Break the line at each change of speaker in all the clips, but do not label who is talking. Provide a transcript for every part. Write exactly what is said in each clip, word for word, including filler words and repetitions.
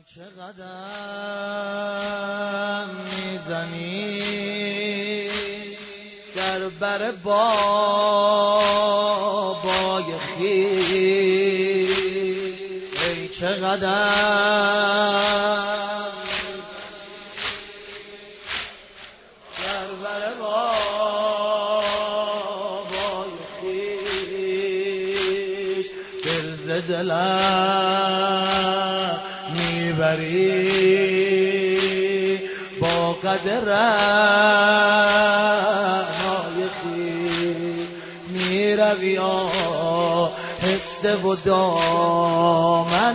چه قدم میزنی در بر بابای خویش، ای چه قدم در بر بابای خویش، دل ز دلم میبری با قدر رعنای خویش، میروی آهسته و دامن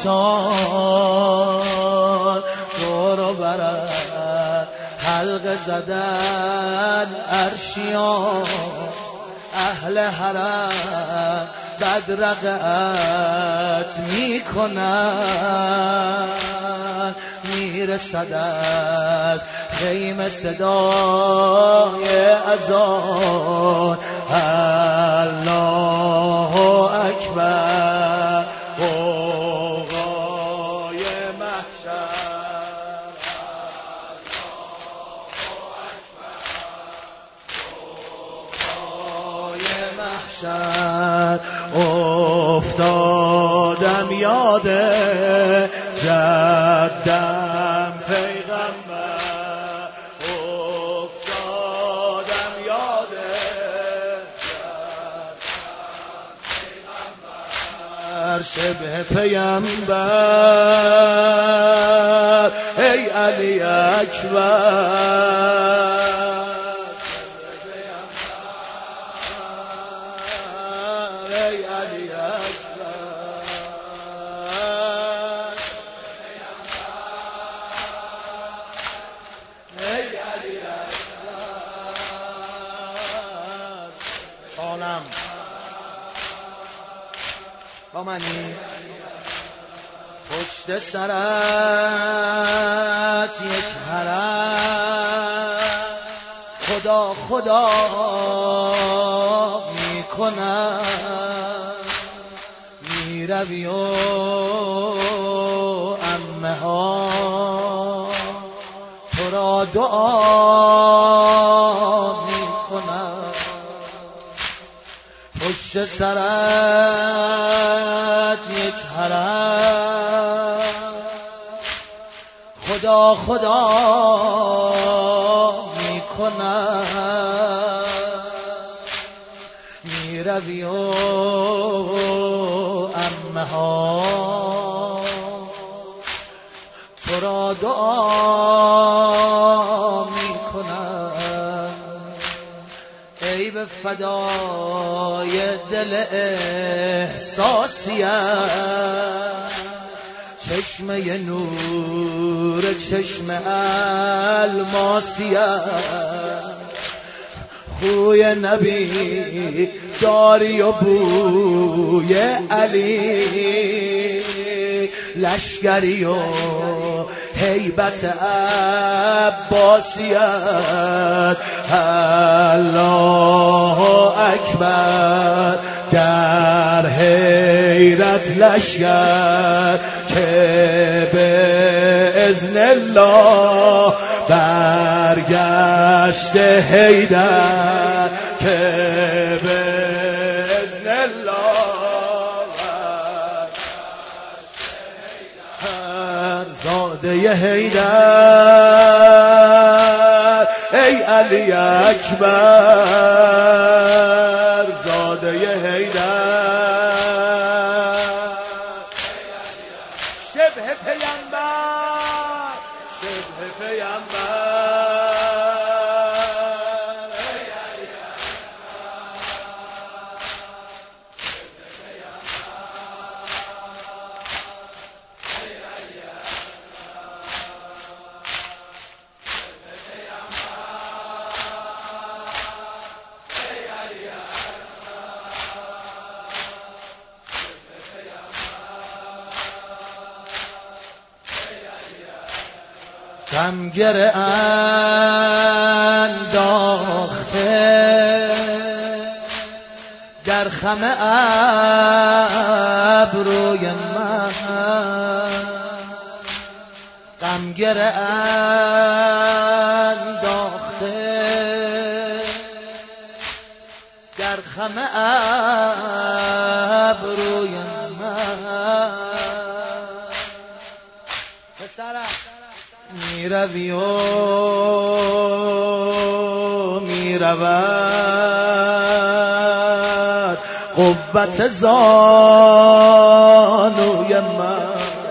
کشان، برو برد حلقه زدن عرشیان، اهل حرم بدرقت میکنن، میرسد از خیمه صدای اذان، الله اکبر غوغای محشر، الله اکبر غوغای محشر. افتادم یاد جدم پیغمبر، افتادم یاد جدم پیغمبر، شبه پیغمبر ای علی اکبر، جانم با منی پشت سرت یک حرم، خدا خدا میکنم، میروی و عمه ها تو را دعا میکنم، پشت سرت یک حرم، خدا خدا میکنم، میروی و عمه ها تو را دعا میکنم، ای به فدای دل احساسیت، چشمه نور چشم الماسیت، خوی نبی داری و بوی علی، لشکری و هیبت عباسیت، الله اکبر در حیرت لشکر، که به اذن الله برگشت حیدر، که به اذن الله برگشت حیدر، زاده حیدر ای علی اکبر، زاده حیدر شبه پیغمبر، شبه پیغمبر غمگره انداخته در خم ابروی من، غم گره انداخته در خم ابروی من پسرم میروی و میرود قوت زانوی من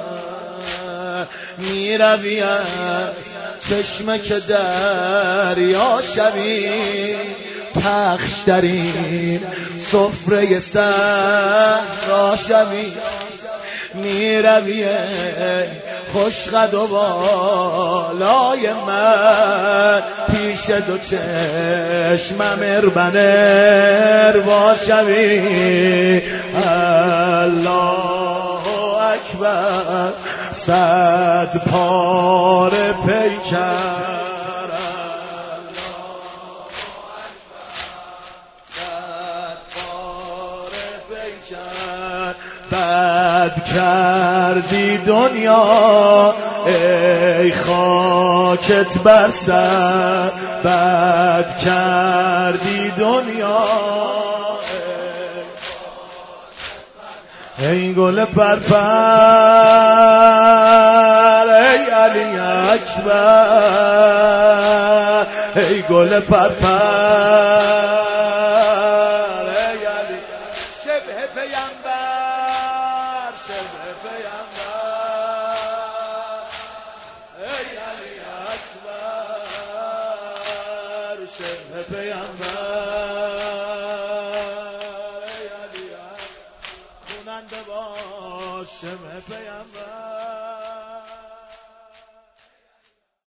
میروی از چشمه که دریا شوی پخش در این سفره صحرا شوی میروی خوشقد و بالای من پیش دو چشمم اربن اروا شوی الله اکبر صد پاره پیکر بد کردی دنیا ای خاکت بر سر بد کردی دنیا ای گل پرپر ای علی اکبر ای گل پرپر ای علی شبه پیامبر شبه پیامبر ای علی اکبر شبه پیامبر